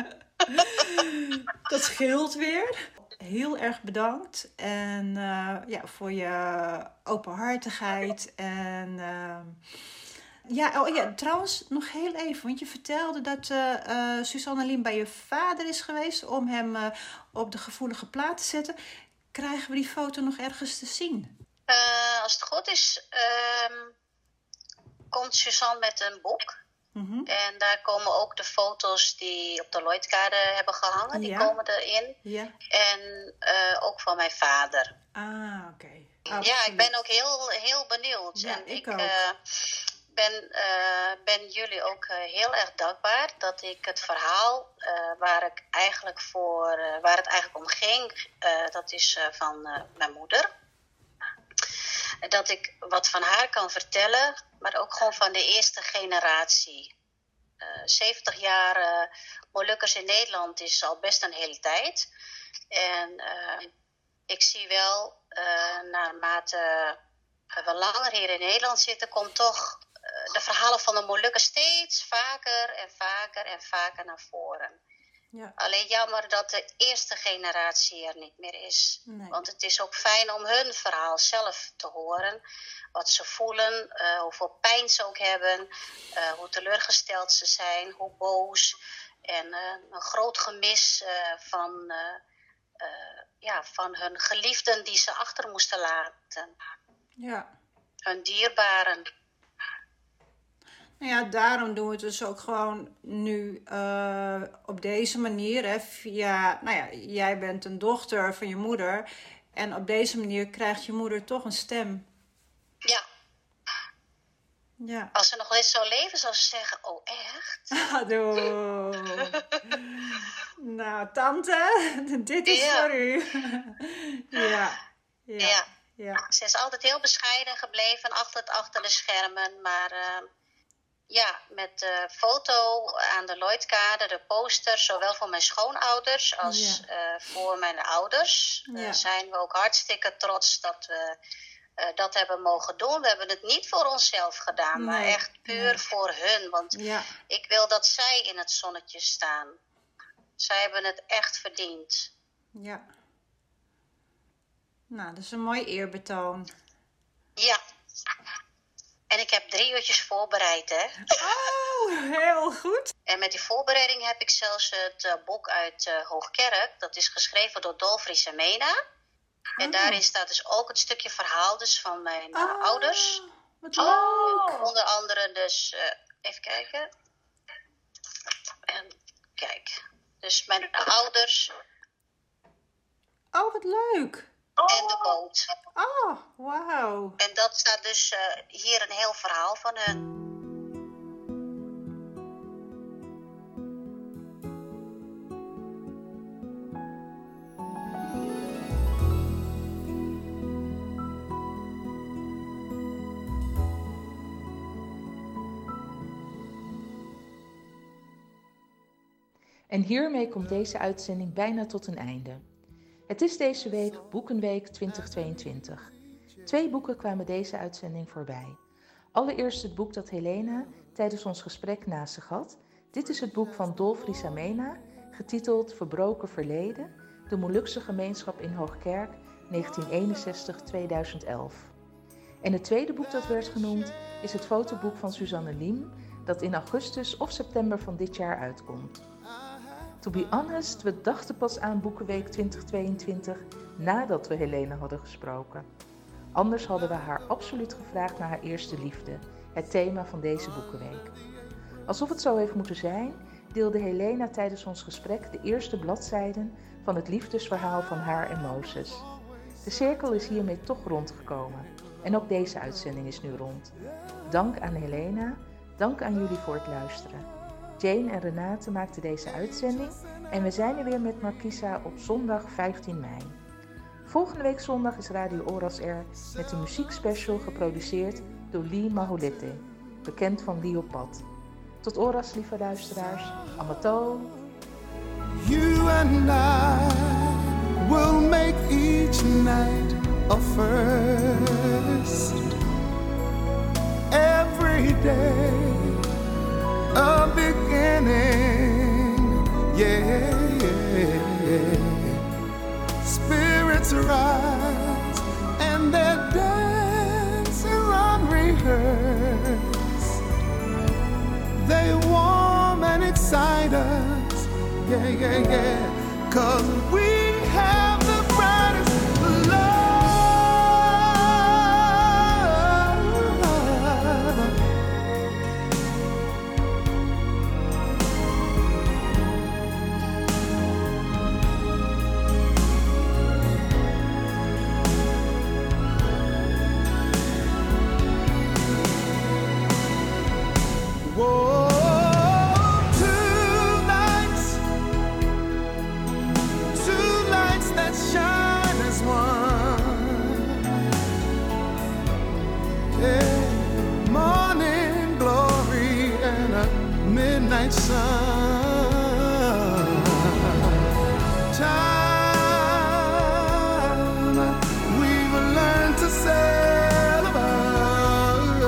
dat scheelt weer. Heel erg bedankt. En uh, ja, voor je openhartigheid. En uh, ja, oh ja, trouwens nog heel even. Want je vertelde dat uh, uh, Suzanne Lien bij je vader is geweest om hem uh, op de gevoelige plaat te zetten. Krijgen we die foto nog ergens te zien? Uh, als het goed is, uh, komt Suzanne met een boek. Mm-hmm. En daar komen ook de foto's die op de Lloydkade hebben gehangen. Die ja. komen erin. Ja. En uh, ook van mijn vader. Ah, oké. Okay. Ja, ik ben ook heel, heel benieuwd. Ja, en ik, ik ook. Uh, ben, uh, ben jullie ook uh, heel erg dankbaar dat ik het verhaal uh, waar, ik eigenlijk voor, uh, waar het eigenlijk om ging, uh, dat is uh, van uh, mijn moeder. Dat ik wat van haar kan vertellen, maar ook gewoon van de eerste generatie. Uh, zeventig jaar uh, Molukkers in Nederland is al best een hele tijd. En uh, ik zie wel, uh, naarmate we langer hier in Nederland zitten, komt toch de verhalen van de Molukken steeds vaker en vaker en vaker naar voren. Ja. Alleen jammer dat de eerste generatie er niet meer is. Nee. Want het is ook fijn om hun verhaal zelf te horen. Wat ze voelen, uh, hoeveel pijn ze ook hebben, uh, hoe teleurgesteld ze zijn, hoe boos. En uh, een groot gemis uh, van, uh, uh, ja, van hun geliefden die ze achter moesten laten. Ja. Hun dierbaren. Nou ja, daarom doen we het dus ook gewoon nu uh, op deze manier. Hè, via, nou ja, jij bent een dochter van je moeder. En op deze manier krijgt je moeder toch een stem. Ja. Ja. Als ze nog eens zou leven, zou ze zeggen, oh echt? Adoe. Nou, tante, dit is ja. voor u. ja. Ja. ja. ja. Ze is altijd heel bescheiden gebleven achter, achter de schermen. Maar uh, ja, met de foto aan de Lloydkade, de poster, zowel voor mijn schoonouders als ja. uh, voor mijn ouders, ja. uh, zijn we ook hartstikke trots dat we uh, dat hebben mogen doen. We hebben het niet voor onszelf gedaan, nee. maar echt puur nee. voor hun. Want ja. ik wil dat zij in het zonnetje staan. Zij hebben het echt verdiend. Ja. Nou, dat is een mooi eerbetoon. Ja. En ik heb drie uurtjes voorbereid, hè. Oh, heel goed. En met die voorbereiding heb ik zelfs het uh, boek uit uh, Hoogkerk. Dat is geschreven door Dolfries en Mena. Oh. En daarin staat dus ook het stukje verhaal dus van mijn uh, oh, ouders. Wat leuk. Oh. Onder andere dus, uh, even kijken. En kijk, dus mijn ouders. Oh, wat leuk. En de boot. Oh, wauw. En dat staat dus uh, hier een heel verhaal van hun. En hiermee komt deze uitzending bijna tot een einde. Het is deze week Boekenweek twintig tweeëntwintig. Twee boeken kwamen deze uitzending voorbij. Allereerst het boek dat Helena tijdens ons gesprek naast zich had. Dit is het boek van Dolfries en Mena, getiteld Verbroken Verleden, de Molukse gemeenschap in Hoogkerk, negentien eenenzestig tot tweeduizend elf. En het tweede boek dat werd genoemd is het fotoboek van Suzanne Liem, dat in augustus of september van dit jaar uitkomt. To be honest, we dachten pas aan Boekenweek twintig tweeëntwintig nadat we Helena hadden gesproken. Anders hadden we haar absoluut gevraagd naar haar eerste liefde, het thema van deze Boekenweek. Alsof het zo heeft moeten zijn, deelde Helena tijdens ons gesprek de eerste bladzijden van het liefdesverhaal van haar en Mozes. De cirkel is hiermee toch rondgekomen en ook deze uitzending is nu rond. Dank aan Helena, dank aan jullie voor het luisteren. Jane en Renate maakten deze uitzending en we zijn er weer met Markisa op zondag vijftien mei. Volgende week zondag is Radio Oras er met een muziekspecial geproduceerd door Lee Mahulete, bekend van Leopard. Tot Oras, lieve luisteraars. Amato. You and I will make each night a first. Every day a beginning, yeah, yeah, yeah. Spirits rise and they dance unrehearsed. They warm and excite us, yeah, yeah, yeah. 'Cause we have the brightest love. Midnight sun, time we've learned to sail above.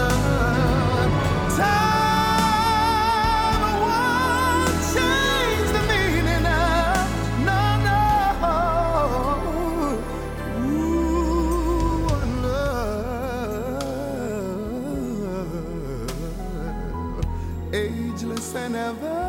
Time won't change the meaning of no, no. Ooh, one love, ageless and ever.